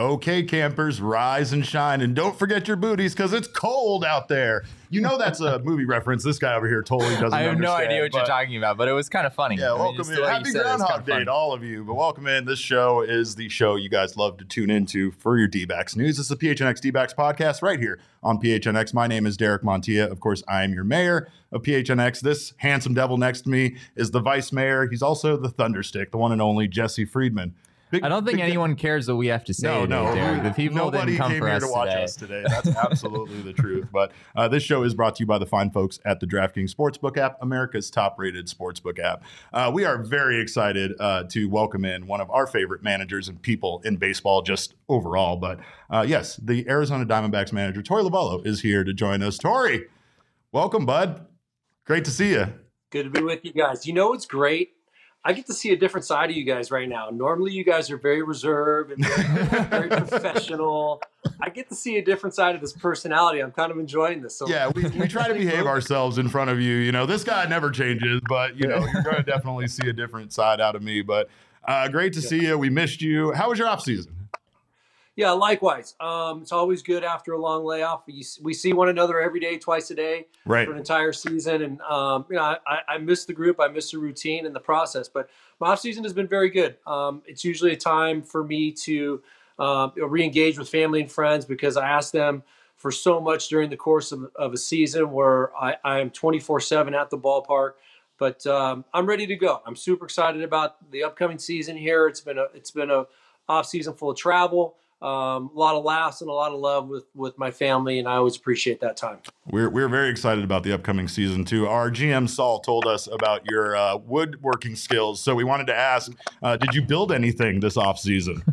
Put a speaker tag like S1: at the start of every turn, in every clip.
S1: Okay, campers, rise and shine, and don't forget your booties because it's cold out there. You know that's a movie reference. This guy over here totally doesn't
S2: I have
S1: understand.
S2: No idea what you're talking about, but it was kind of funny.
S1: Yeah, welcome in. Happy Groundhog Day to all of you. But welcome in. This show is the show you guys love to tune into for your D-backs news. This is the PHNX D-backs podcast right here on PHNX. My name is Derek Montilla. Of course, I am your mayor of PHNX. This handsome devil next to me is the vice mayor. He's also the thunderstick, the one and only Jesse Friedman.
S2: I don't think anyone cares what we have to say.
S1: No.
S2: Derek. The people
S1: Nobody
S2: didn't come
S1: came
S2: for
S1: here
S2: us
S1: to watch
S2: today.
S1: us today. That's absolutely the truth. But this show is brought to you by the fine folks at the DraftKings Sportsbook app, America's top-rated sportsbook app. We are very excited to welcome in one of our favorite managers and people in baseball just overall. But yes, the Arizona Diamondbacks manager, Torey Lovullo, is here to join us. Torey, welcome, bud. Great to see you.
S3: Good to be with you guys. You know what's great? I get to see a different side of you guys right now. Normally, you guys are very reserved and very professional. I get to see a different side of this personality. I'm kind of enjoying this. So
S1: yeah, we try to behave ourselves in front of you. You know, this guy never changes, but, you know, you're going to definitely see a different side out of me. But great to see you. We missed you. How was your off season?
S3: Yeah, likewise. It's always good after a long layoff. We see one another every day, twice a day,
S1: right,
S3: for an entire season. And, you know, I miss the group. I miss the routine and the process. But my off season has been very good. It's usually a time for me to re-engage with family and friends because I ask them for so much during the course of a season where I am 24/7 at the ballpark. But I'm ready to go. I'm super excited about the upcoming season here. It's been a off season full of travel. A lot of laughs and a lot of love with my family, and I always appreciate that time.
S1: We're very excited about the upcoming season too. Our GM Saul told us about your woodworking skills, so we wanted to ask: did you build anything this off season?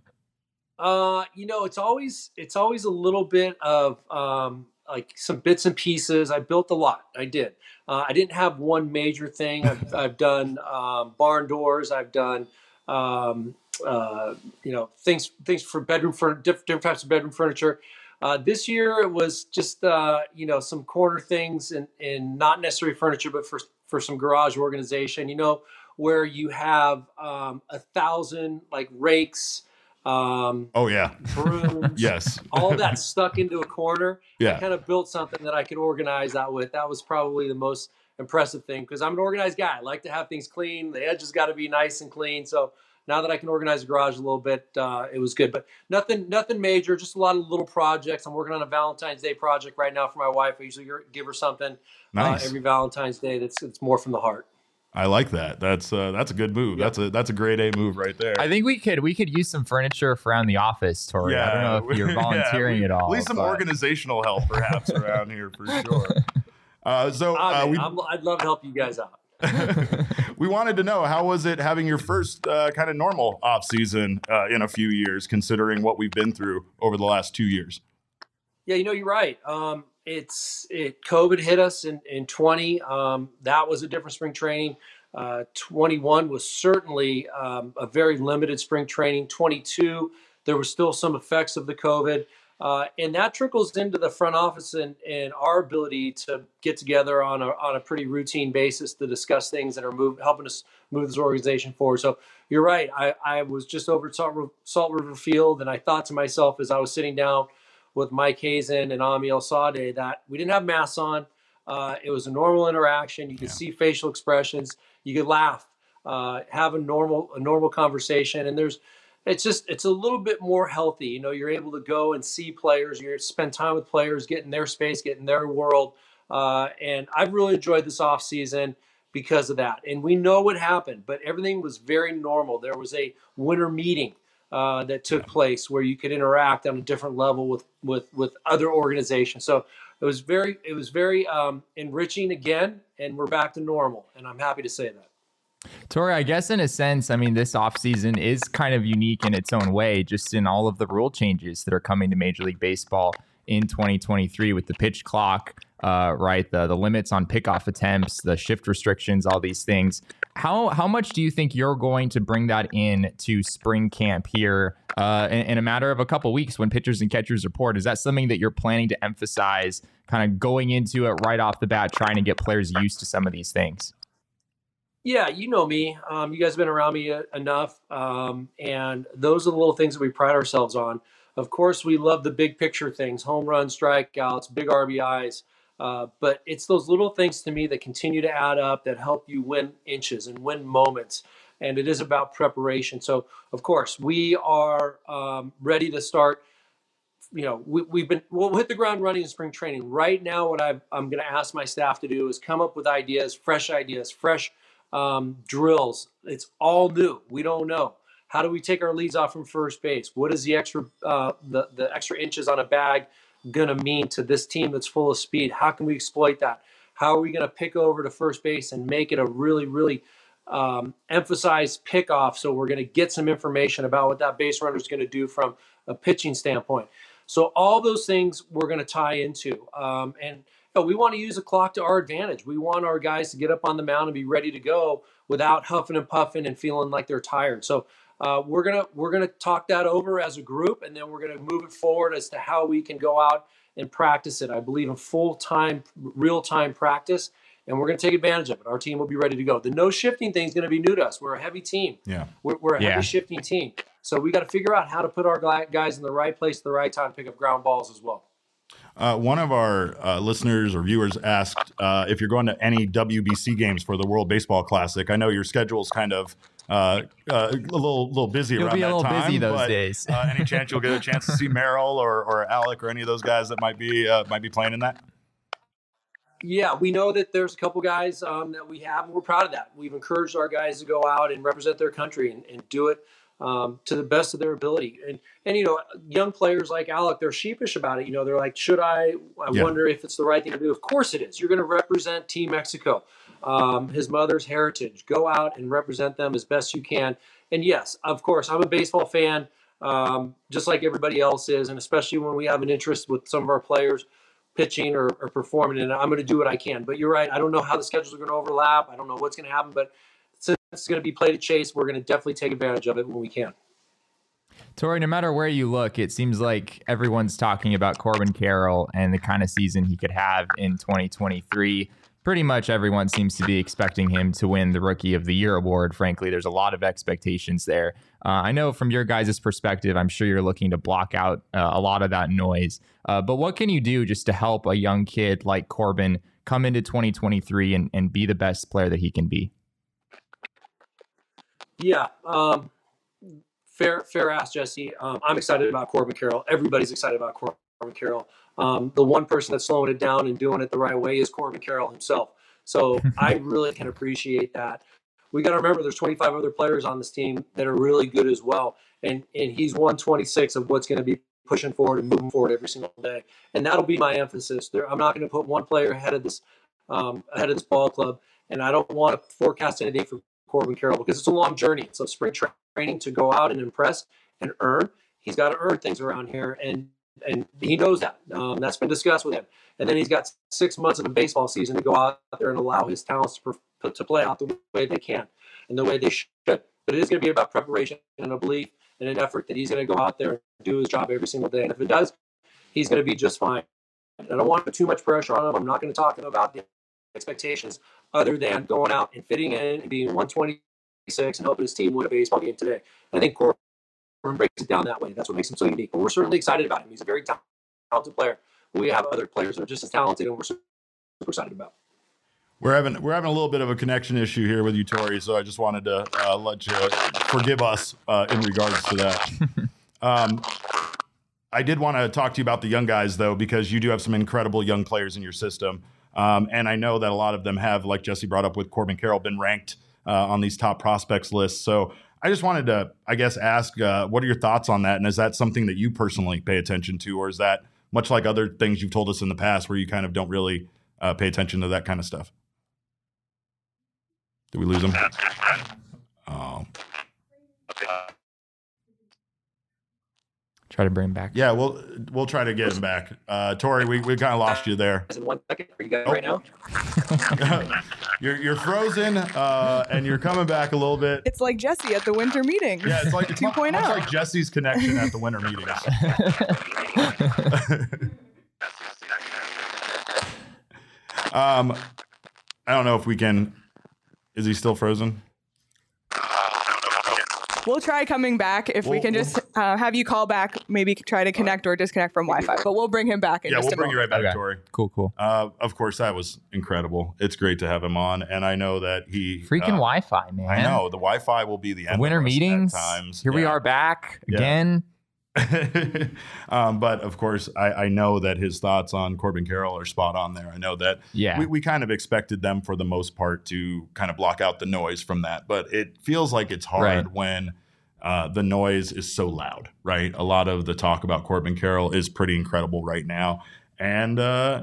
S3: You know, it's always a little bit of like some bits and pieces. I built a lot. I did. I didn't have one major thing. I've done barn doors. I've done. You know, things for bedroom for different types of bedroom furniture. This year it was just you know, some corner things and not necessarily furniture, but for some garage organization. You know, where you have 1,000 like rakes.
S1: Oh yeah,
S3: brooms.
S1: Yes.
S3: All that stuck into a corner.
S1: Yeah.
S3: I kind of built something that I could organize that with. That was probably the most impressive thing because I'm an organized guy. I like to have things clean. The edges got to be nice and clean. So now that I can organize the garage a little bit, it was good. But nothing major, just a lot of little projects. I'm working on a Valentine's Day project right now for my wife. I usually give her something
S1: nice
S3: every Valentine's Day it's more from the heart.
S1: I like that. That's a good move. Yep. That's a grade A move right there.
S2: I think we could use some furniture around the office, Torey.
S1: Yeah,
S2: I don't know if you're volunteering at all.
S1: At least some organizational help perhaps around here for sure.
S3: I'd love to help you guys out.
S1: We wanted to know, how was it having your first kind of normal off season in a few years, considering what we've been through over the last 2 years?
S3: Yeah, you know, you're right. COVID hit us in 20. That was a different spring training. 21 was certainly a very limited spring training. 22, there were still some effects of the COVID. And that trickles into the front office and our ability to get together on a pretty routine basis to discuss things that are helping us move this organization forward. So you're right. I was just over at Salt River Field, and I thought to myself as I was sitting down with Mike Hazen and Ami El-Sadeh that we didn't have masks on. It was a normal interaction. You could see facial expressions. You could laugh, have a normal conversation, and it's a little bit more healthy. You know, you're able to go and see players. You spend time with players, get in their space, get in their world. And I've really enjoyed this off season because of that. And we know what happened, but everything was very normal. There was a winter meeting that took place where you could interact on a different level with other organizations. So it was very enriching again, and we're back to normal. And I'm happy to say that.
S2: Torey, I guess in a sense, I mean, this offseason is kind of unique in its own way, just in all of the rule changes that are coming to Major League Baseball in 2023 with the pitch clock, right? The limits on pickoff attempts, the shift restrictions, all these things. How much do you think you're going to bring that in to spring camp here in a matter of a couple weeks when pitchers and catchers report? Is that something that you're planning to emphasize kind of going into it right off the bat, trying to get players used to some of these things?
S3: Yeah, you know me. You guys have been around me enough. And those are the little things that we pride ourselves on. Of course, we love the big picture things, home runs, strikeouts, big RBIs. But it's those little things to me that continue to add up that help you win inches and win moments. And it is about preparation. So, of course, we are ready to start. We'll hit the ground running in spring training. Right now, what I'm going to ask my staff to do is come up with ideas, fresh drills. It's all new. We don't know. How do we take our leads off from first base? What is the extra inches on a bag going to mean to this team that's full of speed? How can we exploit that? How are we going to pick over to first base and make it a really, really emphasized pickoff? So we're going to get some information about what that base runner is going to do from a pitching standpoint. So all those things we're going to tie into. We want to use the clock to our advantage. We want our guys to get up on the mound and be ready to go without huffing and puffing and feeling like they're tired. So we're gonna talk that over as a group, and then we're gonna move it forward as to how we can go out and practice it. I believe in full-time, real-time practice, and we're going to take advantage of it. Our team will be ready to go. The no shifting thing is going to be new to us. We're a heavy team.
S1: Yeah,
S3: we're a heavy shifting team. So we got to figure out how to put our guys in the right place at the right time to pick up ground balls as well.
S1: One of our listeners or viewers asked if you're going to any WBC games for the World Baseball Classic. I know your schedule's kind of a little busy
S2: You'll
S1: around
S2: be a
S1: that
S2: little
S1: time.
S2: busy those days.
S1: Any chance you'll get a chance to see Merrill or Alec or any of those guys that might be playing in that?
S3: Yeah, we know that there's a couple guys that we have, and we're proud of that. We've encouraged our guys to go out and represent their country and do it to the best of their ability. And young players like Alec, they're sheepish about it. They're like, should I wonder if it's the right thing to do. Of course it is. You're going to represent Team Mexico, his mother's heritage. Go out and represent them as best you can. And yes, of course, I'm a baseball fan, just like everybody else is. And especially when we have an interest with some of our players pitching or performing, and I'm going to do what I can. But you're right. I don't know how the schedules are going to overlap. I don't know what's going to happen, but since it's going to be play to chase, we're going to definitely take advantage of it when we can.
S2: Torey, no matter where you look, it seems like everyone's talking about Corbin Carroll and the kind of season he could have in 2023. Pretty much everyone seems to be expecting him to win the Rookie of the Year award. Frankly, there's a lot of expectations there. I know from your guys' perspective, I'm sure you're looking to block out a lot of that noise. But what can you do just to help a young kid like Corbin come into 2023 and be the best player that he can be?
S3: Yeah, fair ask, Jesse. I'm excited about Corbin Carroll. Everybody's excited about Corbin Carroll. The one person that's slowing it down and doing it the right way is Corbin Carroll himself. So I really can appreciate that. We got to remember there's 25 other players on this team that are really good as well. And he's 126 of what's going to be pushing forward and moving forward every single day. And that'll be my emphasis. I'm not going to put one player ahead of this ball club. And I don't want to forecast anything for Corbin Carroll because it's a long journey. It's a spring training to go out and impress and earn. He's got to earn things around here. And he knows that. That's been discussed with him. And then he's got 6 months of a baseball season to go out there and allow his talents to play out the way they can and the way they should. But it is going to be about preparation and a belief and an effort that he's going to go out there and do his job every single day. And if it does, he's going to be just fine. I don't want to put too much pressure on him. I'm not going to talk about the expectations other than going out and fitting in and being 126 and helping his team win a baseball game today. I think Corbin breaks it down that way. That's what makes him so unique. But we're certainly excited about him. He's a very talented player. We have other players that are just as talented, and we're super excited about.
S1: We're having a little bit of a connection issue here with you, Torey. So I just wanted to let you forgive us in regards to that. I did want to talk to you about the young guys, though, because you do have some incredible young players in your system. And I know that a lot of them have, like Jesse brought up with Corbin Carroll, been ranked on these top prospects lists. So I just wanted to, I guess, ask, what are your thoughts on that? And is that something that you personally pay attention to? Or is that much like other things you've told us in the past where you kind of don't really pay attention to that kind of stuff? Did we lose him? Oh.
S2: Try to bring him back.
S1: Yeah, we'll try to get him back. Torey, we kind of lost you there.
S3: In 1 second, are you guys right now?
S1: You're frozen, and you're coming back a little bit.
S4: It's like Jesse at the winter meeting.
S1: Yeah, it's like
S4: 2.0.
S1: Much like Jesse's connection at the winter meetings. I don't know if we can Is he still frozen?
S4: We'll try coming back if we can just have you call back, maybe try to connect or disconnect from Wi-Fi. But we'll bring him back in just a
S1: we'll bring
S4: moment.
S1: you right back,
S2: Okay.
S1: Tori.
S2: Cool.
S1: Of course, that was incredible. It's great to have him on, and I know that he
S2: Freaking Wi-Fi, man.
S1: I know the Wi-Fi will be the end.
S2: Winter
S1: of us
S2: meetings.
S1: at times.
S2: Here we
S1: Yeah.
S2: are back
S1: Yeah.
S2: again.
S1: But of course, I know that his thoughts on Corbin Carroll are spot on there. I know that we kind of expected them for the most part to kind of block out the noise from that, but it feels like it's hard when the noise is so loud, right? A lot of the talk about Corbin Carroll is pretty incredible right now. And,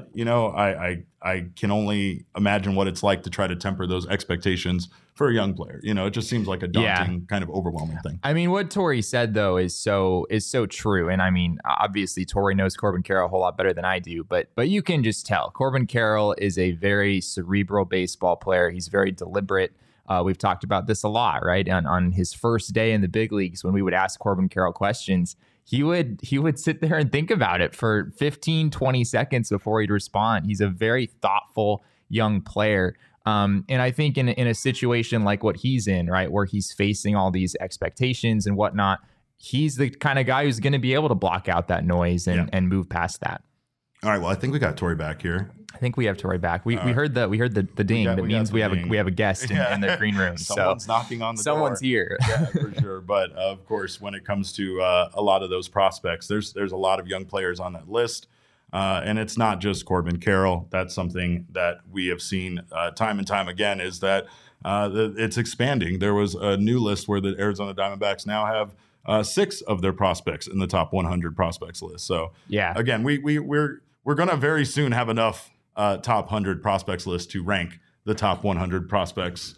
S1: I can only imagine what it's like to try to temper those expectations for a young player. It just seems like a daunting, kind of overwhelming thing.
S2: I mean, what Tori said, though, is so true. And I mean, obviously, Tori knows Corbin Carroll a whole lot better than I do. But you can just tell Corbin Carroll is a very cerebral baseball player. He's very deliberate. We've talked about this a lot, right? On his first day in the big leagues, when we would ask Corbin Carroll questions, he would sit there and think about it for 15, 20 seconds before he'd respond. He's a very thoughtful young player. And I think in a situation like what he's in, right, where he's facing all these expectations and whatnot, he's the kind of guy who's going to be able to block out that noise and move past that.
S1: All right. Well, I think we got Tori back here.
S2: I think we have Tori back. We heard the ding. That means we have a guest in the green room.
S1: Someone's knocking on the door.
S2: Someone's here.
S1: Yeah, for sure. But of course, when it comes to a lot of those prospects, there's a lot of young players on that list. And it's not just Corbin Carroll. That's something that we have seen time and time again, is that it's expanding. There was a new list where the Arizona Diamondbacks now have 6 of their prospects in the top 100 prospects list. So again, we're going to very soon have enough top 100 prospects list to rank the top 100 prospects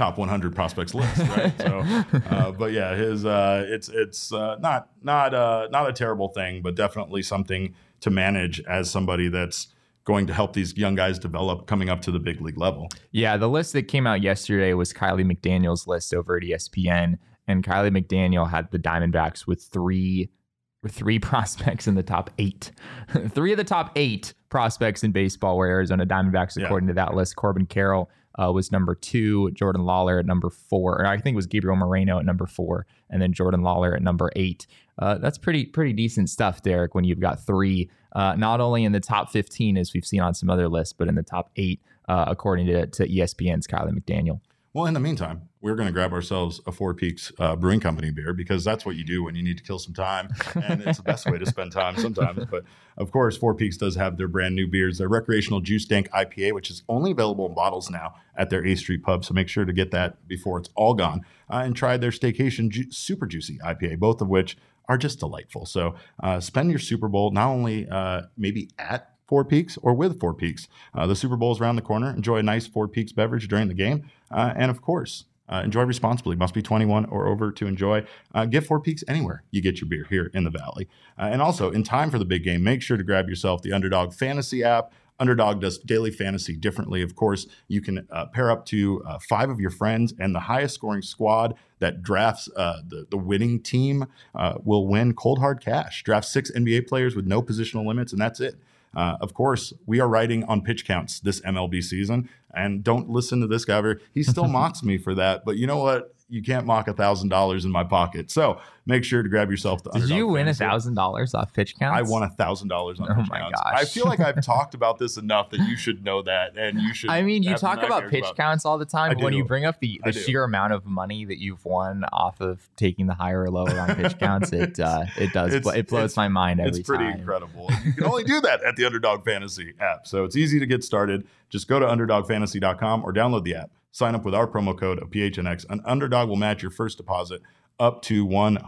S1: list, right? So, but yeah, it's not a terrible thing, but definitely something to manage as somebody that's going to help these young guys develop coming up to the big league level. Yeah,
S2: the list that came out yesterday was Kylie McDaniel's list over at ESPN, and Kylie McDaniel had the Diamondbacks with three prospects in the top 8. 3 of the top 8 prospects in baseball were Arizona Diamondbacks, according to that list. Corbin Carroll was number 2, Jordan Lawler at number 4, or I think it was Gabriel Moreno at number 4, and then Jordan Lawler at number 8. That's pretty decent stuff, Derek, when you've got 3, not only in the top 15 as we've seen on some other lists, but in the top 8, according to ESPN's Kylie McDaniel.
S1: Well, in the meantime, we're going to grab ourselves a Four Peaks Brewing Company beer, because that's what you do when you need to kill some time, and it's the best way to spend time sometimes. But of course, Four Peaks does have their brand new beers, their recreational Juice Dank IPA, which is only available in bottles now at their A Street pub. So make sure to get that before it's all gone, and try their Staycation Super Juicy IPA, both of which are just delightful. So spend your Super Bowl not only maybe at Four Peaks or with Four Peaks. The Super Bowl is around the corner. Enjoy a nice Four Peaks beverage during the game. And of course, enjoy responsibly. Must be 21 or over to enjoy. Get Four Peaks anywhere you get your beer here in the Valley. And also, in time for the big game, make sure to grab yourself the Underdog Fantasy app. Underdog does daily fantasy differently. Of course, you can pair up to 5 of your friends, and the highest scoring squad that drafts the winning team will win cold hard cash. Draft 6 NBA players with no positional limits, and that's it. Of course, we are riding on pitch counts this MLB season, and don't listen to this guy. He still mocks me for that, but you know what? You can't mock $1,000 in my pocket. So make sure to grab yourself the Underdog.
S2: Did you win
S1: Fantasy.
S2: $1,000 off pitch counts?
S1: I won $1,000 on pitch
S2: my
S1: counts.
S2: gosh.
S1: I feel like I've talked about this enough that you should know that, and you should.
S2: I mean, you
S1: have
S2: talk about pitch counts all the time, but when you bring up the sheer amount of money that you've won off of taking the higher or lower on pitch counts, it blows my mind every time.
S1: It's pretty incredible. You can only do that at the Underdog Fantasy app. So it's easy to get started. Just go to UnderdogFantasy.com or download the app. Sign up with our promo code of PHNX, and Underdog will match your first deposit up to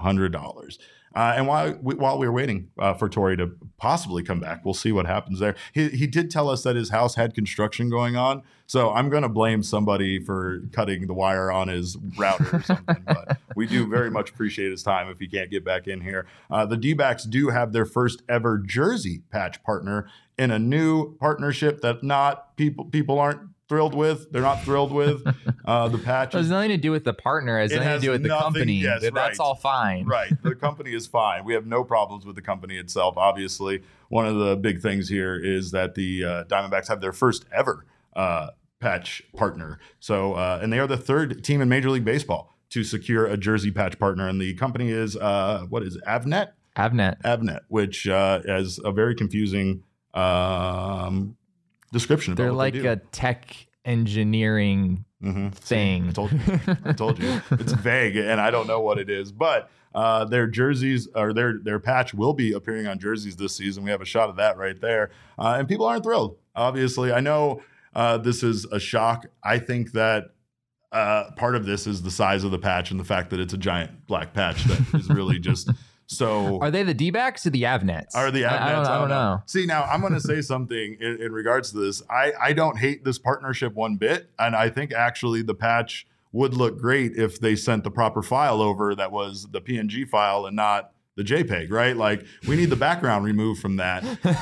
S1: $100. And while we were waiting for Tori to possibly come back, we'll see what happens there. He did tell us that his house had construction going on, so I'm going to blame somebody for cutting the wire on his router or something. But we do very much appreciate his time if he can't get back in here. The D-backs do have their first ever jersey patch partner in a new partnership that people aren't thrilled with. They're not thrilled with the patch.
S2: It has nothing to do with the partner. It has nothing to do with the company.
S1: Yes,
S2: That's all fine.
S1: Right. The company is fine. We have no problems with the company itself. Obviously, one of the big things here is that the Diamondbacks have their first ever patch partner. So, and they are the third team in Major League Baseball to secure a jersey patch partner. And the company is, what is it? Avnet? Avnet, which has a very confusing description of
S2: They're
S1: what
S2: like
S1: they do.
S2: a tech engineering thing.
S1: I told you. It's vague, and I don't know what it is. But their jerseys or their patch will be appearing on jerseys this season. We have a shot of that right there, and people aren't thrilled. Obviously, I know this is a shock. I think that part of this is the size of the patch and the fact that it's a giant black patch that is really just. So
S2: are they the D-backs or the Avnets?
S1: Are the Avnets?
S2: I don't know.
S1: See, now I'm going to say something in regards to this. I don't hate this partnership one bit, and I think actually the patch would look great if they sent the proper file over that was the PNG file and not the JPEG, right? Like we need the background removed from that.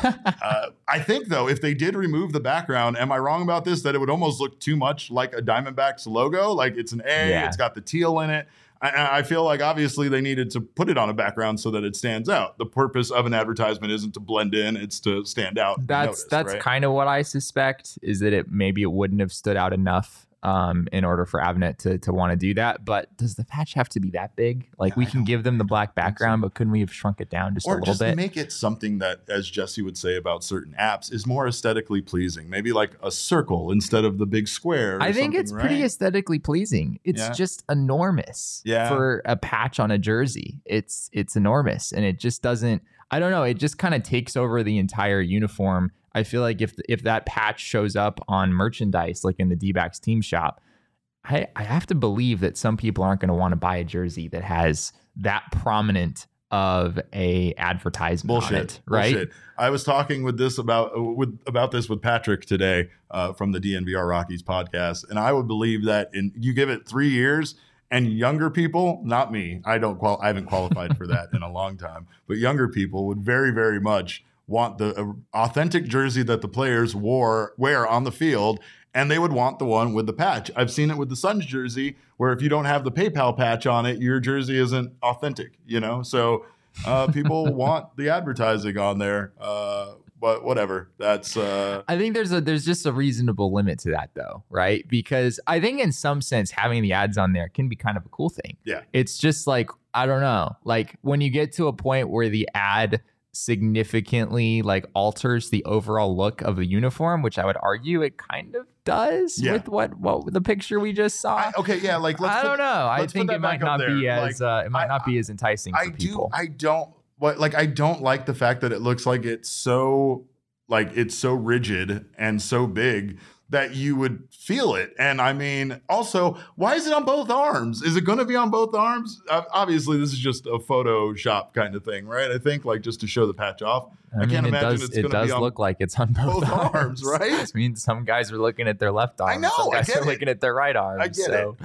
S1: I think though, if they did remove the background, am I wrong about this? That it would almost look too much like a Diamondbacks logo. Like it's an A, It's got the teal in it. I feel like obviously they needed to put it on a background so that it stands out. The purpose of an advertisement isn't to blend in; it's to stand out.
S2: That's
S1: right?
S2: kind of what I suspect is that it wouldn't have stood out enough in order for Avnet to want to do that. But does the patch have to be that big? Like we can give them the black background, but couldn't we have shrunk it down just a little bit?
S1: Or just make it something that, as Jesse would say about certain apps, is more aesthetically pleasing. Maybe like a circle instead of the big square.
S2: I think it's pretty aesthetically pleasing. It's just enormous for a patch on a jersey. It's enormous, and it just doesn't. I don't know. It just kind of takes over the entire uniform. I feel like if that patch shows up on merchandise, like in the D-backs team shop, I have to believe that some people aren't going to want to buy a jersey that has that prominent of a advertisement on it, right?
S1: Bullshit. I was talking about this with Patrick today from the DNVR Rockies podcast, and I would believe that you give it 3 years. And younger people, not me, I haven't qualified for that in a long time, but younger people would very, very much want the authentic jersey that the players wear on the field, and they would want the one with the patch. I've seen it with the Suns jersey, where if you don't have the PayPal patch on it, your jersey isn't authentic, So people want the advertising on there, but whatever. That's.
S2: I think there's just a reasonable limit to that, though, right? Because I think in some sense having the ads on there can be kind of a cool thing.
S1: Yeah,
S2: it's just like I don't know, like when you get to a point where the ad significantly like alters the overall look of the uniform, which I would argue it kind of does with what the picture we just saw.
S1: I don't
S2: know. I think it might not be as not be as enticing for people.
S1: I don't like the fact that it looks like it's so rigid and so big that you would feel it. And I mean, also, why is it on both arms? Is it going to be on both arms? Obviously, this is just a Photoshop kind of thing, right? I think just to show the patch off. I can't imagine it's going to be on.
S2: It does look like it's on both arms,
S1: right?
S2: I mean, some guys are looking at their left arm.
S1: I know.
S2: Some guys are looking at their right arm.
S1: I get it.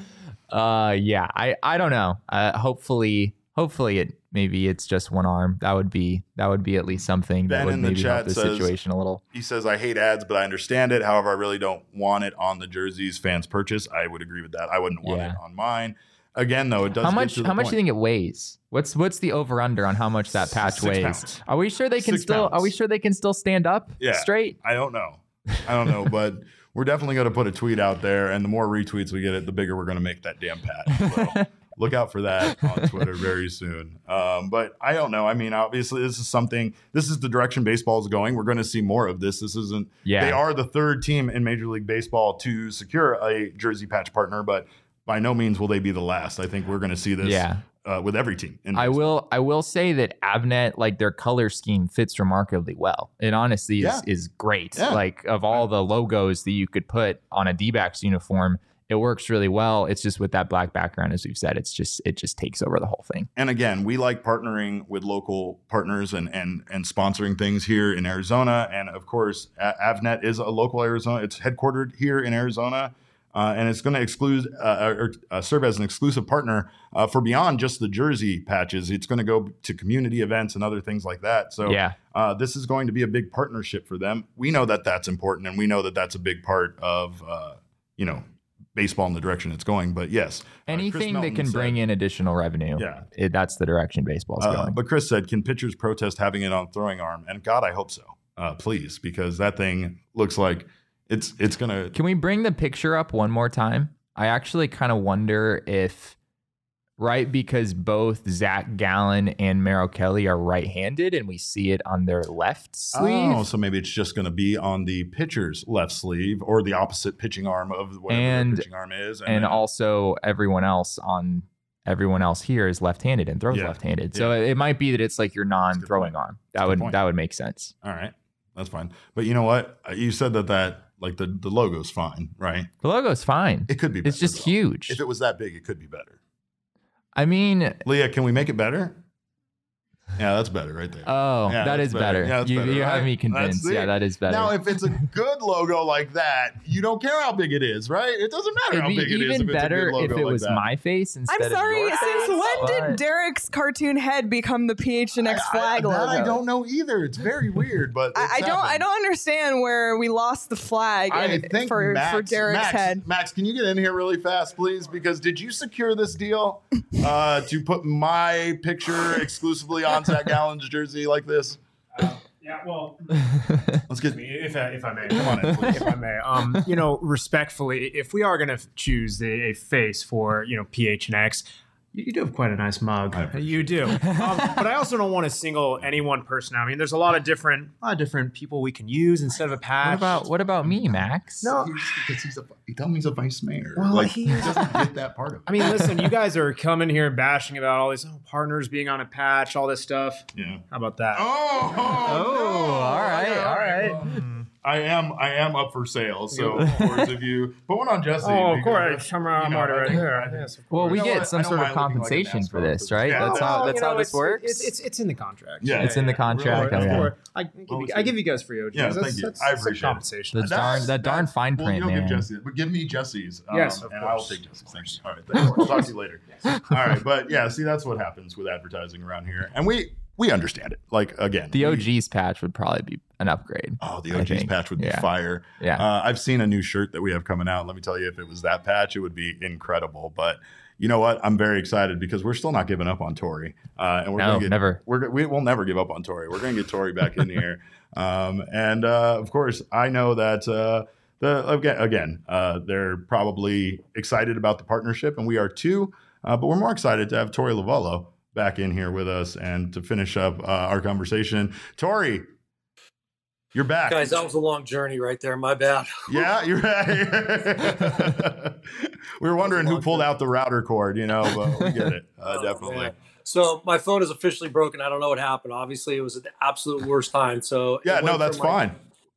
S2: I don't know. Hopefully maybe it's just one arm. That would be at least something that would maybe help the situation a little.
S1: He says, I hate ads, but I understand it. However, I really don't want it on the jerseys fans purchase. I would agree with that. I wouldn't want it on mine. Again, though, it does. How much do you
S2: think it weighs? What's the over under on how much that patch
S1: 6
S2: weighs?
S1: pounds.
S2: Are we sure they can still stand up straight?
S1: I don't know, but we're definitely going to put a tweet out there, and the more retweets we get, the bigger we're going to make that damn patch. So look out for that on Twitter very soon. But I don't know. I mean, obviously, this is the direction baseball is going. We're going to see more of this. This isn't. Yeah. They are the third team in Major League Baseball to secure a jersey patch partner, but by no means will they be the last. I think we're going to see this. With every team.
S2: I will say that Avnet, like their color scheme fits remarkably well. It honestly is great. Yeah. Like of all the logos that you could put on a D-backs uniform, it works really well. It's just with that black background, as we've said, it just takes over the whole thing.
S1: And again, we like partnering with local partners and sponsoring things here in Arizona. And of course, Avnet is a local Arizona. It's headquartered here in Arizona. And it's going to serve as an exclusive partner for beyond just the jersey patches. It's going to go to community events and other things like that. So this is going to be a big partnership for them. We know that that's important, and we know that that's a big part of baseball in the direction it's going. But yes,
S2: anything that can bring in additional revenue, that's the direction baseball is going.
S1: But Chris said, can pitchers protest having it on throwing arm? And God, I hope so. Please, because that thing looks like it's gonna.
S2: Can we bring the picture up one more time? I actually kind of wonder if, right, because both Zach Gallen and Merrill Kelly are right-handed, and we see it on their left sleeve.
S1: Oh, so maybe it's just going to be on the pitcher's left sleeve or the opposite pitching arm of whatever the pitching arm is,
S2: and also everyone else here is left-handed and throws left-handed. So it might be that it's like your non-throwing arm. That would make sense.
S1: All right, that's fine. But you know what? You said that like the logo's fine, right?
S2: The logo's fine.
S1: It could be better.
S2: It's just huge.
S1: If it was that big, it could be better.
S2: I mean,
S1: Leah, can we make it better? Yeah, that's better right there.
S2: Oh,
S1: yeah,
S2: that is better.
S1: Yeah,
S2: you have me convinced. Yeah, that is better.
S1: Now, if it's a good logo like that, you don't care how big it is, right? It doesn't matter how big it is.
S2: It'd be even better if it was my face instead of your face.
S4: Since when did Derek's cartoon head become the PHNX flag logo?
S1: I don't know either. It's very weird, but
S4: I don't understand where we lost the flag for Derek's head.
S1: Max, can you get in here really fast, please? Because did you secure this deal to put my picture exclusively on Zach Gallen's jersey like this?
S5: Yeah, well,
S1: let's get
S5: if I may, come
S1: on in, please.
S5: If I may, respectfully, if we are going to choose a face for PHNX, you do have quite a nice mug. You do, but I also don't want to single any one person out. I mean, there's a lot of different people we can use instead of a patch.
S2: What about me, Max?
S5: No,
S1: because he told me he's a vice mayor.
S5: Well,
S1: he doesn't get that part of it.
S5: I mean, listen, you guys are coming here and bashing about all these partners being on a patch, all this stuff.
S1: Yeah,
S5: how about that?
S1: Oh,
S2: no. All right.
S1: Well, I am up for sale. So of course, if you put one on Jesse,
S5: of course, I'm already right here.
S2: Well, we get some sort of compensation for this, right?
S1: Yeah,
S2: that's how this works.
S5: It's in the contract.
S2: Yeah, it's in the contract.
S5: I give you guys free OGs.
S1: Yeah, thank you. I appreciate
S5: compensation.
S2: That darn fine print, man.
S1: Give Jesse, but give me Jesse's.
S5: Yes,
S1: and I will take Jesse's. Thank you. All right, thanks. We'll talk to you later. All right, but yeah, see, that's what happens with advertising around here, and we understand it. Like, again,
S2: the OG's patch would probably be an upgrade.
S1: Oh, the OG's patch would be fire.
S2: Yeah.
S1: I've seen a new shirt that we have coming out. Let me tell you, if it was that patch, it would be incredible. But you know what? I'm very excited because we're still not giving up on Tori. And
S2: never.
S1: We'll never give up on Tori. We're going to get Tori back in here. And of course, I know that they're probably excited about the partnership, and we are too. But we're more excited to have Tori Lavallo back in here with us and to finish up our conversation. Tori, you're back.
S3: Guys, that was a long journey right there. My bad.
S1: Yeah, you're right. We were wondering who pulled out the router cord, but we get it. Definitely.
S3: Man. So my phone is officially broken. I don't know what happened. Obviously, it was at the absolute worst time. So
S1: yeah, no, that's fine.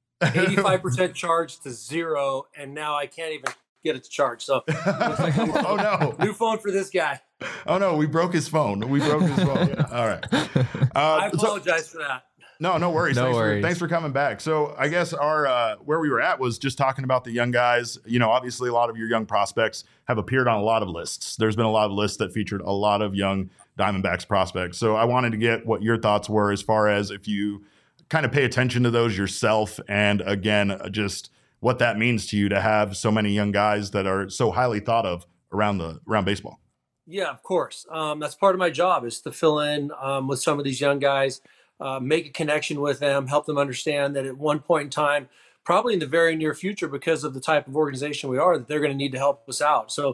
S3: 85% charge to 0, and now I can't even get it to charge. So
S1: oh no,
S3: new phone for this guy.
S1: Oh no, we broke his phone. All right.
S3: I apologize for that.
S1: No worries.
S2: Worries.
S1: Thanks for coming back. So I guess our where we were at was just talking about the young guys. Obviously a lot of your young prospects have appeared on a lot of lists. There's been a lot of lists that featured a lot of young Diamondbacks prospects. So I wanted to get what your thoughts were as far as if you kind of pay attention to those yourself, and again, just what that means to you to have so many young guys that are so highly thought of around baseball.
S3: Yeah, of course. That's part of my job is to fill in with some of these young guys. Make a connection with them, help them understand that at one point in time, probably in the very near future, because of the type of organization we are, that they're going to need to help us out. So,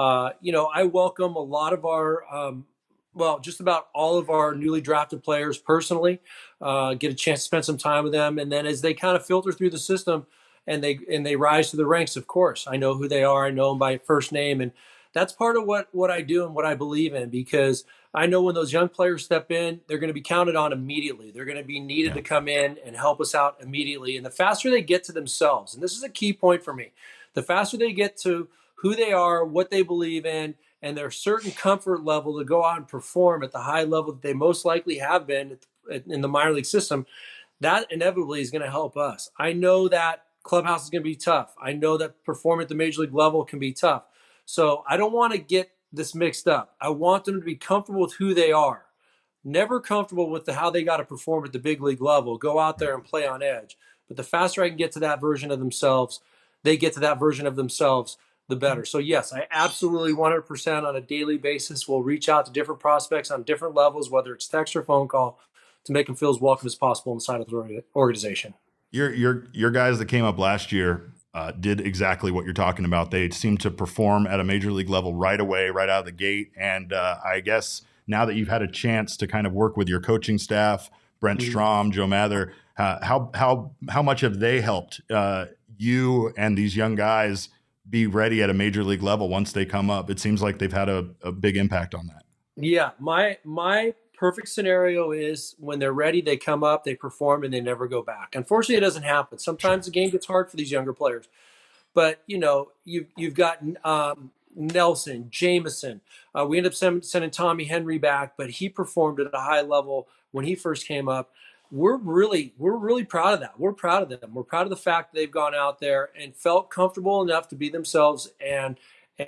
S3: I welcome a lot of our, just about all of our newly drafted players personally, get a chance to spend some time with them. And then as they kind of filter through the system and they rise to the ranks, of course, I know who they are. I know them by first name. And that's part of what I do and what I believe in, because I know when those young players step in, they're going to be counted on immediately. They're going to be needed to come in and help us out immediately. And the faster they get to themselves, and this is a key point for me, the faster they get to who they are, what they believe in, and their certain comfort level to go out and perform at the high level that they most likely have been in the minor league system, that inevitably is going to help us. I know that clubhouse is going to be tough. I know that performing at the major league level can be tough. So I don't want to get this mixed up. I want them to be comfortable with who they are, never comfortable with how they got to perform at the big league level, go out there and play on edge. But the faster I can get to that version of themselves, they get to that version of themselves, the better. So yes, I absolutely 100% on a daily basis will reach out to different prospects on different levels, whether it's text or phone call, to make them feel as welcome as possible inside of the organization.
S1: Your guys that came up last year, did exactly what you're talking about. They seemed to perform at a major league level right away, right out of the gate. And I guess now that you've had a chance to kind of work with your coaching staff, Brent Strom, Joe Mather, how much have they helped you and these young guys be ready at a major league level once they come up? It seems like they've had a big impact on that.
S3: Yeah, my perfect scenario is when they're ready, they come up, they perform, and they never go back. Unfortunately, it doesn't happen. Sometimes the game gets hard for these younger players. But you've got Nelson, Jameson. We ended up sending Tommy Henry back, but he performed at a high level when he first came up. We're really proud of that. We're proud of them. We're proud of the fact that they've gone out there and felt comfortable enough to be themselves and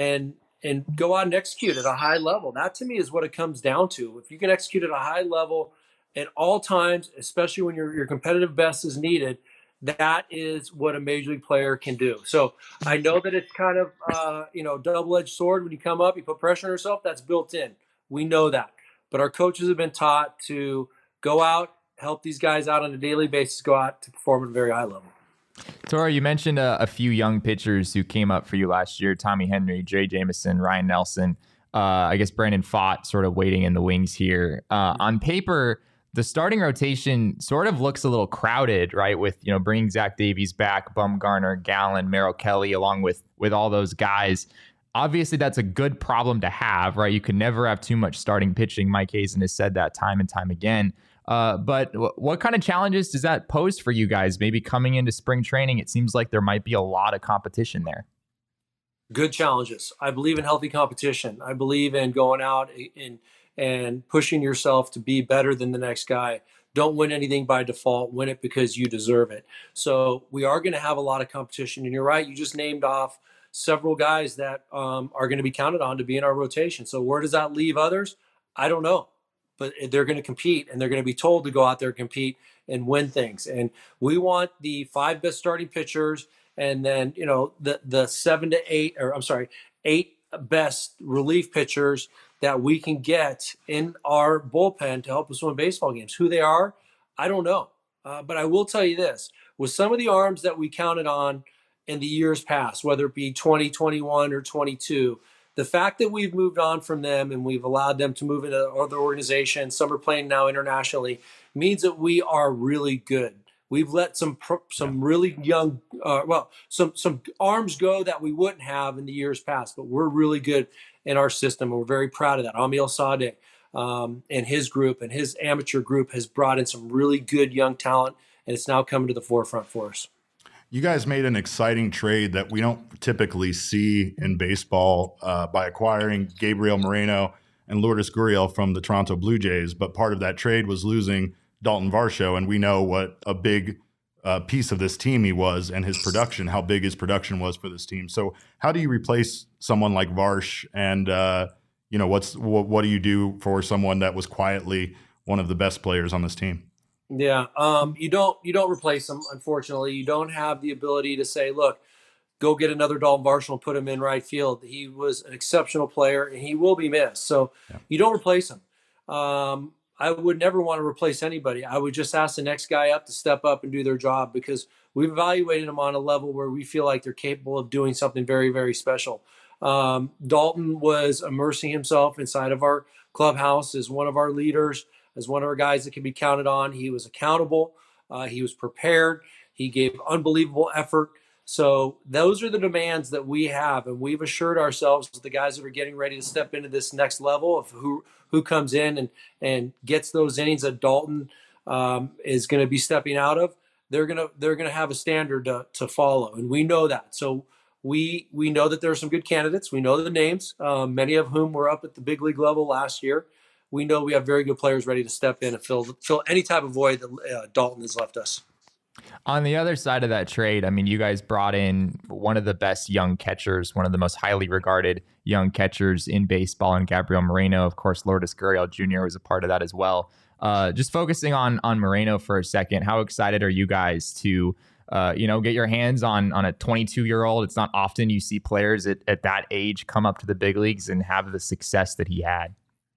S3: go out and execute at a high level. That to me is what it comes down to. If you can execute at a high level at all times, especially when your competitive best is needed, that is what a major league player can do. So I know that it's kind of double-edged sword. When you come up, you put pressure on yourself. That's built in. We know that. But our coaches have been taught to go out, help these guys out on a daily basis, go out to perform at a very high level.
S2: Tora, you mentioned a few young pitchers who came up for you last year: Tommy Henry, Jay Jameson, Ryan Nelson. I guess Brandon Pfaadt sort of waiting in the wings here. On paper, the starting rotation sort of looks a little crowded, right? With bringing Zach Davies back, Bumgarner, Gallen, Merrill Kelly, along with all those guys. Obviously, that's a good problem to have, right? You can never have too much starting pitching. Mike Hazen has said that time and time again. But what kind of challenges does that pose for you guys? Maybe coming into spring training, it seems like there might be a lot of competition there.
S3: Good challenges. I believe in healthy competition. I believe in going out and pushing yourself to be better than the next guy. Don't win anything by default. Win it because you deserve it. So we are going to have a lot of competition. And you're right. You just named off several guys that are going to be counted on to be in our rotation. So where does that leave others? I don't know. But they're going to compete, and they're going to be told to go out there and compete and win things. And we want the 5 best starting pitchers, and then the 8 best relief pitchers that we can get in our bullpen to help us win baseball games. Who they are, I don't know. But I will tell you this: with some of the arms that we counted on in the years past, whether it be 2021 or 22. The fact that we've moved on from them and we've allowed them to move into other organizations, some are playing now internationally, means that we are really good. We've let some really young, some arms go that we wouldn't have in the years past, but we're really good in our system, and we're very proud of that. Amil Sadeh and his group and his amateur group has brought in some really good young talent, and it's now coming to the forefront for us.
S1: You guys made an exciting trade that we don't typically see in baseball by acquiring Gabriel Moreno and Lourdes Gurriel from the Toronto Blue Jays. But part of that trade was losing Dalton Varsho, and we know what a big piece of this team he was and his production, how big his production was for this team. So how do you replace someone like Varsh, and what do you do for someone that was quietly one of the best players on this team?
S3: Yeah, you don't replace them. Unfortunately, you don't have the ability to say, "Look, go get another Dalton Varsho and put him in right field." He was an exceptional player, and he will be missed. So you don't replace him. I would never want to replace anybody. I would just ask the next guy up to step up and do their job, because we've evaluated them on a level where we feel like they're capable of doing something very, very special. Dalton was immersing himself inside of our clubhouse as one of our leaders, as one of our guys that can be counted on. He was accountable. He was prepared. He gave unbelievable effort. So those are the demands that we have, and we've assured ourselves that the guys that are getting ready to step into this next level of who comes in and gets those innings that Dalton is going to be stepping out of, they're gonna have a standard to follow, and we know that. So we know that there are some good candidates. We know the names, many of whom were up at the big league level last year. We know we have very good players ready to step in and fill any type of void that Dalton has left us.
S2: On the other side of that trade, I mean, you guys brought in one of the best young catchers, one of the most highly regarded young catchers in baseball, and Gabriel Moreno. Of course, Lourdes Gurriel Jr. was a part of that as well. Just focusing on Moreno for a second, how excited are you guys to get your hands on a 22-year-old? It's not often you see players at that age come up to the big leagues and have the success that he had.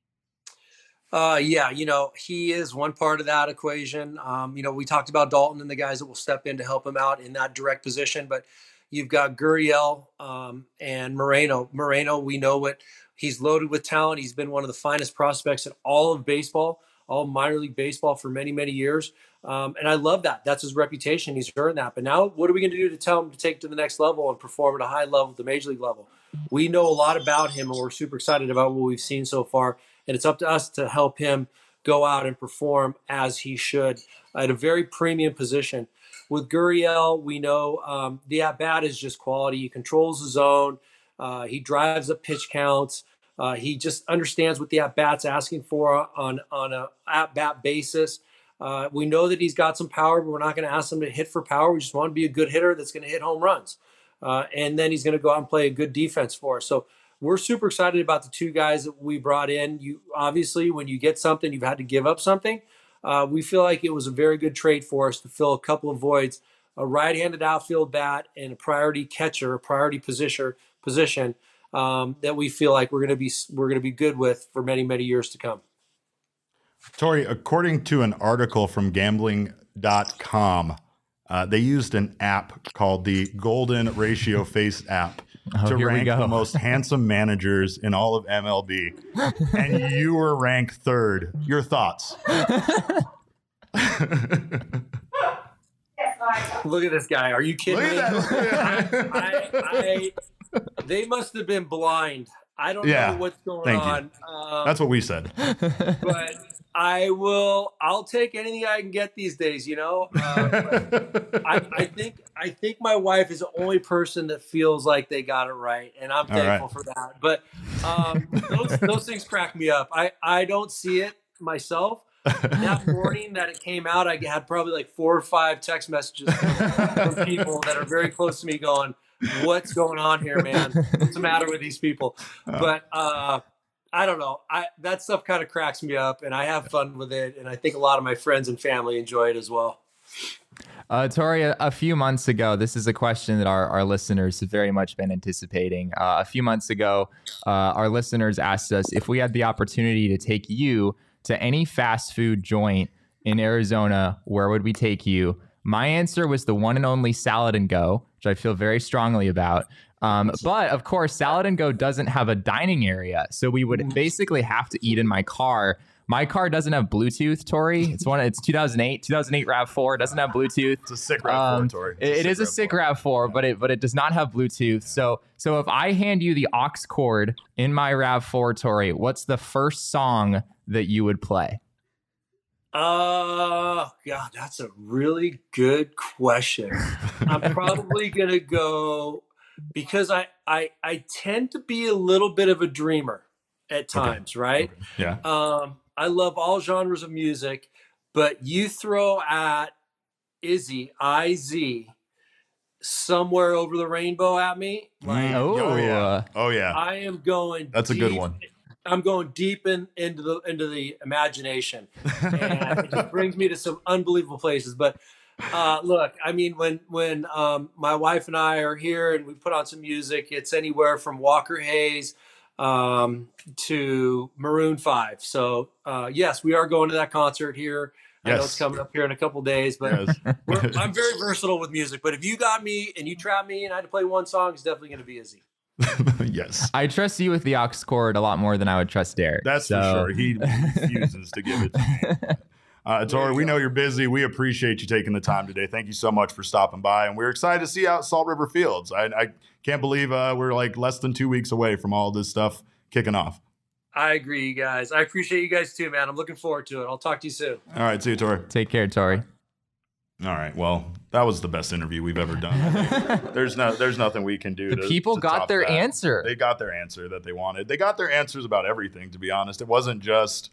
S3: He is one part of that equation. We talked about Dalton and the guys that will step in to help him out in that direct position. But, You've got Gurriel and Moreno. Moreno, we know what he's loaded with talent. He's been one of the finest prospects in all of baseball, all minor league baseball for many, many years. And I love that. That's his reputation. He's earned that. But now what are we going to do to tell him to take to the next level and perform at a high level, the major league level? We know a lot about him, and we're super excited about what we've seen so far. And it's up to us to help him go out and perform as he should at a very premium position. With Gurriel, we know the at-bat is just quality. He controls the zone. He drives up pitch counts. He just understands what the at-bat's asking for on a at-bat basis. We know that he's got some power, but we're not going to ask him to hit for power. We just want to be a good hitter that's going to hit home runs. And then he's going to go out and play a good defense for us. So we're super excited about the two guys that we brought in. You obviously, when you get something, you've had to give up something. We feel like it was a very good trade for us to fill a couple of voids, a right-handed outfield bat and a priority catcher, a priority position that we feel like we're going to be good with for many, many years to come.
S1: Tori, according to an article from gambling.com, they used an app called the Golden Ratio Face app to rank the most handsome managers in all of MLB. And you were ranked third. Your thoughts?
S3: Look at this guy. Are you kidding me? They must have been blind. I don't know what's going on.
S1: That's what we said.
S3: But I'll take anything I can get these days, you know. I think my wife is the only person that feels like they got it right, and I'm thankful for that. But those things crack me up. I don't see it myself. That morning that it came out, I had probably like 4 or 5 text messages from people that are very close to me going, "What's going on here, man? What's the matter with these people?" But I don't know. That stuff kind of cracks me up, and I have fun with it, and I think a lot of my friends and family enjoy it as well.
S2: Tori, a few months ago, this is a question that our listeners have very much been anticipating. A few months ago, our listeners asked us if we had the opportunity to take you to any fast food joint in Arizona, where would we take you? My answer was the one and only Salad and Go, which I feel very strongly about. But of course, Salad and Go doesn't have a dining area, so we would basically have to eat in my car. My car doesn't have Bluetooth, Tori. It's 2008 RAV4. It doesn't have Bluetooth.
S1: It's a sick RAV4, Tori.
S2: It is a sick RAV4, but it does not have Bluetooth. So if I hand you the aux cord in my RAV4, Tori, what's the first song that you would play?
S3: God, that's a really good question. I'm probably gonna go because I tend to be a little bit of a dreamer at times, right?
S1: Okay. Yeah.
S3: I love all genres of music, but you throw at Izzy, IZ, Somewhere Over the Rainbow at me. Like,
S1: oh yeah.
S3: I am going.
S1: That's a good one.
S3: I'm going deep into the imagination, and it just brings me to some unbelievable places. But look, I mean, when my wife and I are here and we put on some music, it's anywhere from Walker Hayes to Maroon 5. So yes, we are going to that concert here. I know it's coming up here in a couple days, but I'm very versatile with music. But if you got me and you trapped me and I had to play one song, it's definitely going to be Izzy.
S1: Yes.
S2: I trust you with the aux cord a lot more than I would trust Derek.
S1: That's for sure. He refuses to give it to me. Tori, we know you're busy. We appreciate you taking the time today. Thank you so much for stopping by. And we're excited to see you out Salt River Fields. I can't believe we're like less than 2 weeks away from all this stuff kicking off.
S3: I agree, you guys. I appreciate you guys too, man. I'm looking forward to it. I'll talk to you soon.
S1: All right. See you, Tori.
S2: Take care, Tori.
S1: All right. Well, that was the best interview we've ever done. There's nothing we can do.
S2: The people got their answer.
S1: They got their answer that they wanted. They got their answers about everything, to be honest. It wasn't just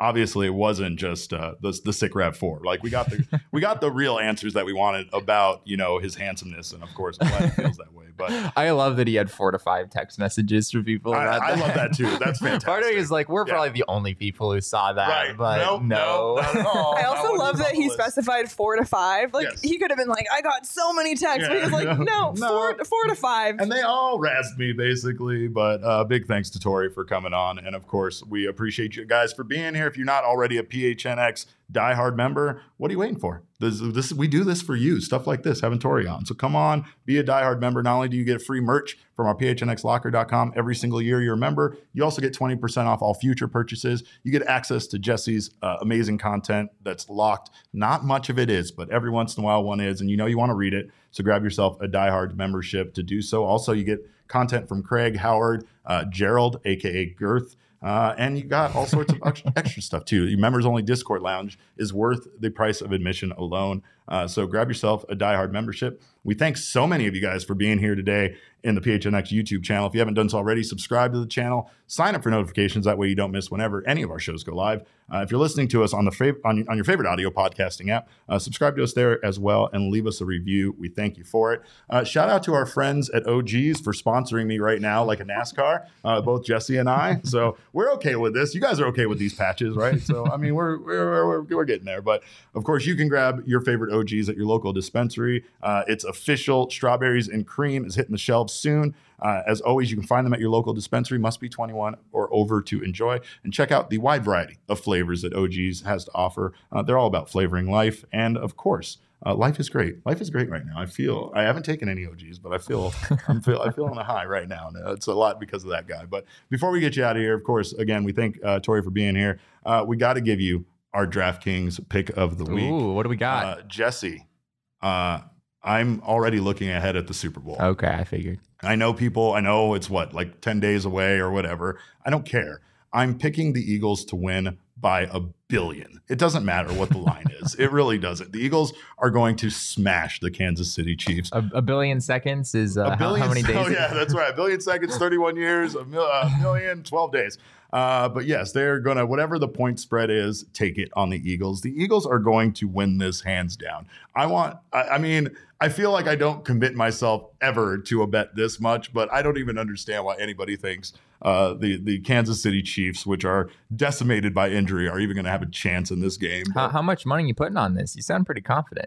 S1: the sick RAV4. Like we got the real answers that we wanted about, his handsomeness. And of course, I'm glad it feels that way. But
S2: I love that he had 4 to 5 text messages for people.
S1: I love that too. That's fantastic.
S2: Part of me is like, we're probably the only people who saw that.
S1: Right.
S2: But no.
S1: Not at all.
S4: I also love that he specified 4 to 5. Like he could have been like, I got so many texts. But he was like, no, 4 to 5.
S1: And they all razzed me basically. But big thanks to Tori for coming on. And of course, we appreciate you guys for being here. here, if you're not already a PHNX diehard member, what are you waiting for? We do this for you, stuff like this, having Tori on. So come on, be a diehard member. Not only do you get free merch from our phnxlocker.com every single year you're a member, you also get 20% off all future purchases. You get access to Jesse's amazing content that's locked. Not much of it is, but every once in a while one is, and you know you want to read it. So grab yourself a diehard membership to do so. Also, you get content from Craig, Howard, Gerald, aka Girth, and you got all sorts of extra stuff too. Your members only Discord lounge is worth the price of admission alone. So grab yourself a diehard membership. We thank so many of you guys for being here today in the PHNX YouTube channel. If you haven't done so already, subscribe to the channel, sign up for notifications. That way you don't miss whenever any of our shows go live. If you're listening to us on on your favorite audio podcasting app, subscribe to us there as well and leave us a review. We thank you for it. Shout out to our friends at OGs for sponsoring me right now like a NASCAR, both Jesse and I. So we're okay with this. You guys are okay with these patches, right? So, I mean, we're getting there. But, of course, you can grab your favorite OGs at your local dispensary. It's official. Strawberries and Cream is hitting the shelves soon. As always, you can find them at your local dispensary. Must be 21 or over to enjoy. And check out the wide variety of flavors that OGs has to offer. They're all about flavoring life. And, of course, life is great. Life is great right now. I haven't taken any OGs, but I feel on a high right now. It's a lot because of that guy. But before we get you out of here, of course, again, we thank Tori for being here. We got to give you our DraftKings pick of the week.
S2: Ooh, what do we got?
S1: Jesse, I'm already looking ahead at the Super Bowl.
S2: Okay, I figured.
S1: I know it's like 10 days away or whatever. I don't care. I'm picking the Eagles to win by $1 billion. It doesn't matter what the line is. It really doesn't. The Eagles are going to smash the Kansas City Chiefs.
S2: A billion seconds is how many days?
S1: Oh, yeah, that's right. 1 billion seconds, 31 years, a million, 12 days. But yes, they're going to, whatever the point spread is, take it on the Eagles. The Eagles are going to win this hands down. I feel like I don't commit myself ever to a bet this much, but I don't even understand why anybody thinks the Kansas City Chiefs, which are decimated by injury, are even going to have a chance in this game.
S2: How much money are you putting on this? You sound pretty confident.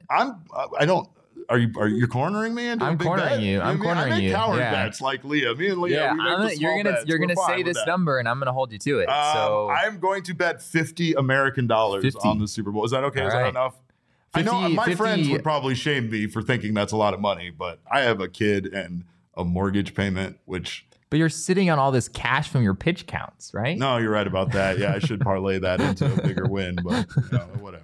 S1: Are you cornering me?
S2: I'm cornering you. I'm cornering you.
S1: Coward bets like Leah. Me and Leah.
S2: Yeah, you're gonna say this number, and I'm gonna hold you to it. So
S1: I'm going to bet $50 American on the Super Bowl. Is that okay?
S2: All
S1: Is that enough?
S2: 50,
S1: I know my
S2: 50,
S1: friends would probably shame me for thinking that's a lot of money, but I have a kid and a mortgage payment, which.
S2: But you're sitting on all this cash from your pitch counts, right?
S1: No, you're right about that. Yeah, I should parlay that into a bigger win, but whatever.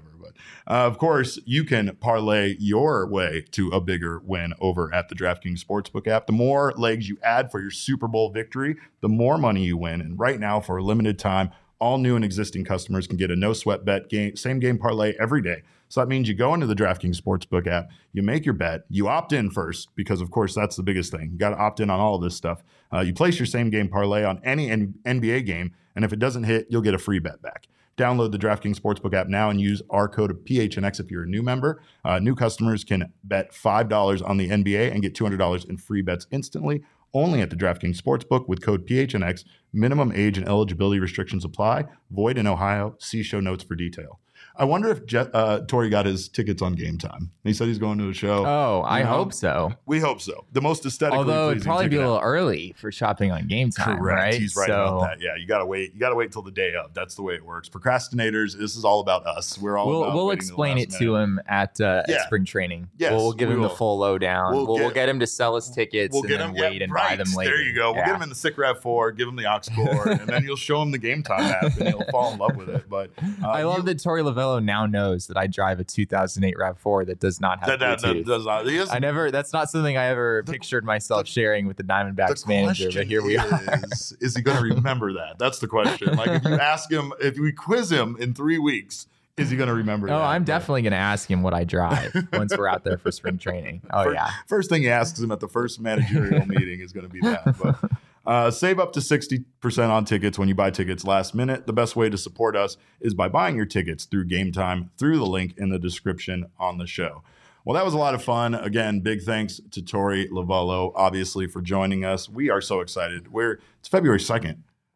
S1: Of course, you can parlay your way to a bigger win over at the DraftKings Sportsbook app. The more legs you add for your Super Bowl victory, the more money you win. And right now, for a limited time, all new and existing customers can get a no-sweat bet same game parlay every day. So that means you go into the DraftKings Sportsbook app, you make your bet, you opt in first, because, of course, that's the biggest thing. You got to opt in on all of this stuff. You place your same game parlay on any NBA game, and if it doesn't hit, you'll get a free bet back. Download the DraftKings Sportsbook app now and use our code of PHNX if you're a new member. New customers can bet $5 on the NBA and get $200 in free bets instantly, only at the DraftKings Sportsbook with code PHNX. Minimum age and eligibility restrictions apply. Void in Ohio. See show notes for detail. I wonder if Tori got his tickets on Game Time. He said he's going to a show.
S2: Oh, I hope so.
S1: We hope so. The most aesthetically
S2: Although it'd
S1: pleasing
S2: probably be a little
S1: out.
S2: early for shopping on Game Time.
S1: Correct.
S2: Right?
S1: He's right about that. Yeah, you gotta wait. You gotta wait till the day of. That's the way it works. Procrastinators. This is all about us.
S2: We'll explain it to him at spring training.
S1: Yes,
S2: we'll give him the full lowdown. We'll get him to sell his tickets and then wait and buy them later.
S1: There you go. We'll get him in the Sick Rav4, give him the aux cord, and then you'll show him the Game Time app, and he'll fall in love with it. But
S2: I love that Tori Lavello now knows that I drive a 2008 RAV4 that does not have Bluetooth.
S1: That does not.
S2: That's not something I ever pictured myself sharing with the Diamondbacks manager, but here we are.
S1: Is he going to remember that? That's the question. Like, if you ask him, if we quiz him in 3 weeks, is he going to remember that?
S2: Oh, I'm definitely going to ask him what I drive once we're out there for spring training.
S1: First thing he asks him at the first managerial meeting is going to be that. But save up to 60% on tickets when you buy tickets last minute. The best way to support us is by buying your tickets through Game Time through the link in the description on the show. Well, that was a lot of fun. Again, big thanks to Tori Lavello, obviously, for joining us. We are so excited. It's February 2nd.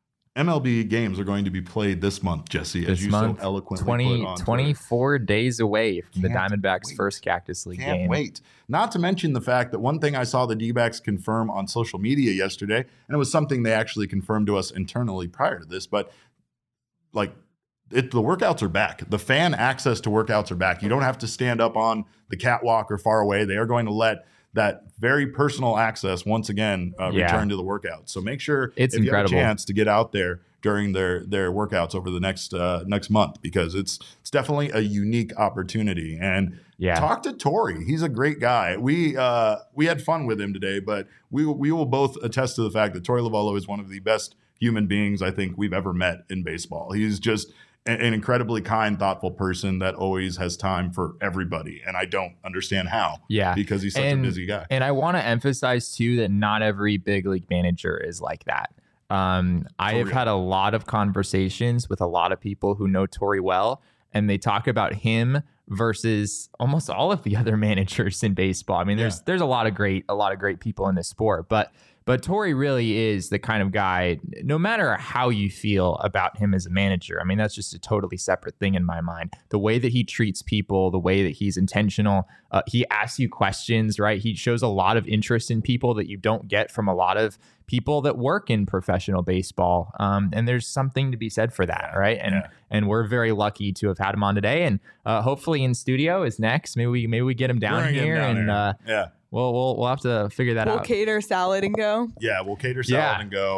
S1: MLB games are going to be played this month, Jesse, as you so eloquently put on
S2: 24 days away from the Diamondbacks' first Cactus League game.
S1: Can't wait. Not to mention the fact that one thing I saw the D-backs confirm on social media yesterday, and it was something they actually confirmed to us internally prior to this, but like the workouts are back. The fan access to workouts are back. You don't have to stand up on the catwalk or far away. They are going to let that very personal access once again return to the workouts. So make sure
S2: it's
S1: if
S2: incredible.
S1: you have a chance to get out there during their workouts over the next month, because it's definitely a unique opportunity. And talk to Tori. He's a great guy. We had fun with him today, but we will both attest to the fact that Tori Lavallo is one of the best human beings I think we've ever met in baseball. He's just an incredibly kind, thoughtful person that always has time for everybody. And I don't understand how.
S2: Yeah.
S1: Because he's such a busy guy.
S2: And I want to emphasize, too, that not every big league manager is like that. I have had a lot of conversations with a lot of people who know Tori well, and they talk about him versus almost all of the other managers in baseball. I mean, there's a lot of great people in this sport, but Tori really is the kind of guy, no matter how you feel about him as a manager. I mean, that's just a totally separate thing in my mind. The way that he treats people, the way that he's intentional, he asks you questions, right? He shows a lot of interest in people that you don't get from a lot of people that work in professional baseball. And there's something to be said for that, right? And we're very lucky to have had him on today. And hopefully in studio is next. Maybe we get him down here. We'll have to figure that out.
S4: We'll cater salad and go.
S1: Yeah, we'll cater salad and go.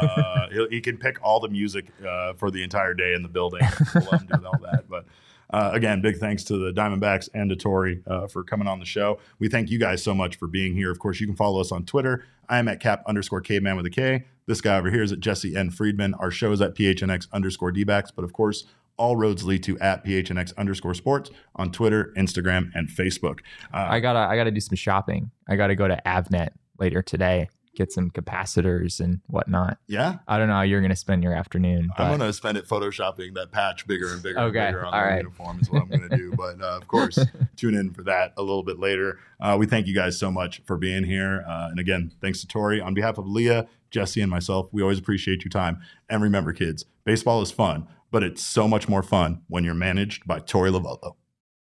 S1: He can pick all the music for the entire day in the building. We'll let him do all that. But again, big thanks to the Diamondbacks and to Tori for coming on the show. We thank you guys so much for being here. Of course, you can follow us on Twitter. I am at Cap_Caveman with a K. This guy over here is at Jesse N. Friedman. Our show is at PHNX_DBacks. But of course, all roads lead to at PHNX_sports on Twitter, Instagram, and Facebook.
S2: I gotta do some shopping. I gotta go to Avnet later today, get some capacitors and whatnot.
S1: Yeah?
S2: I don't know how you're gonna spend your afternoon.
S1: I'm gonna spend it photoshopping that patch bigger and bigger and bigger on the uniform is what I'm gonna do. But of course, tune in for that a little bit later. We thank you guys so much for being here. And again, thanks to Tori. On behalf of Leah, Jesse, and myself, we always appreciate your time. And remember, kids, baseball is fun, but it's so much more fun when you're managed by Tori Lavallo.